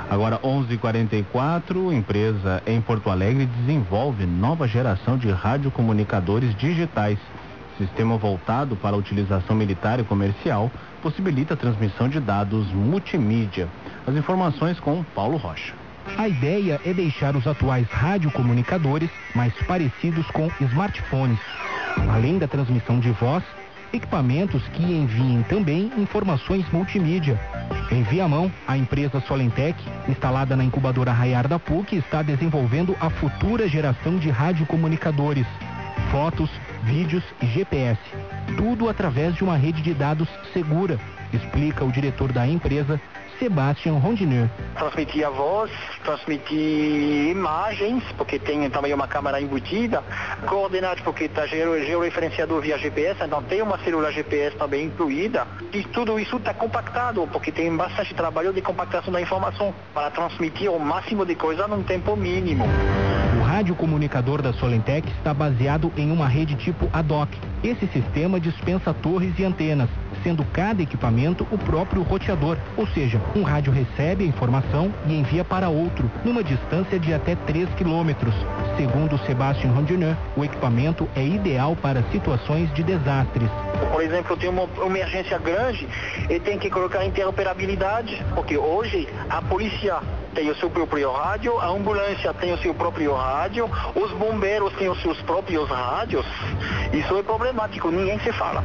Agora 11h44, empresa em Porto Alegre desenvolve nova geração de radiocomunicadores digitais. Sistema voltado para a utilização militar e comercial possibilita a transmissão de dados multimídia. As informações com Paulo Rocha. A ideia é deixar os atuais radiocomunicadores mais parecidos com smartphones. Além da transmissão de voz, equipamentos que enviem também informações multimídia. Em Viamão, a empresa Solentec, instalada na incubadora Raiar da PUC, está desenvolvendo a futura geração de radiocomunicadores. Fotos, vídeos e GPS. Tudo através de uma rede de dados segura, explica o diretor da empresa, Sebastian Rondineur. Transmitir a voz, transmitir imagens, porque tem também uma câmera embutida, coordenadas, porque está georreferenciado via GPS, então tem uma célula GPS também incluída, e tudo isso está compactado, porque tem bastante trabalho de compactação da informação, para transmitir o máximo de coisa num tempo mínimo. O radiocomunicador da Solentec está baseado em uma rede tipo ad hoc. Esse sistema dispensa torres e antenas, sendo cada equipamento o próprio roteador, ou seja, um rádio recebe a informação e envia para outro, numa distância de até 3 quilômetros. Segundo Sebastian Rondineur, o equipamento é ideal para situações de desastres. Por exemplo, tem uma emergência grande e tem que colocar interoperabilidade, porque hoje a polícia tem o seu próprio rádio, a ambulância tem o seu próprio rádio, os bombeiros têm os seus próprios rádios. Isso é problemático, ninguém se fala.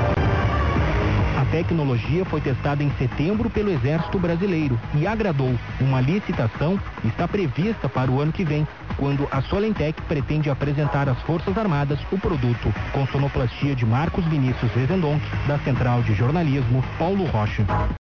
A tecnologia foi testada em setembro pelo Exército Brasileiro e agradou. Uma licitação está prevista para o ano que vem, quando a Solentec pretende apresentar às Forças Armadas o produto. Com sonoplastia de Marcos Vinícius Rezendonck, da Central de Jornalismo, Paulo Rocha.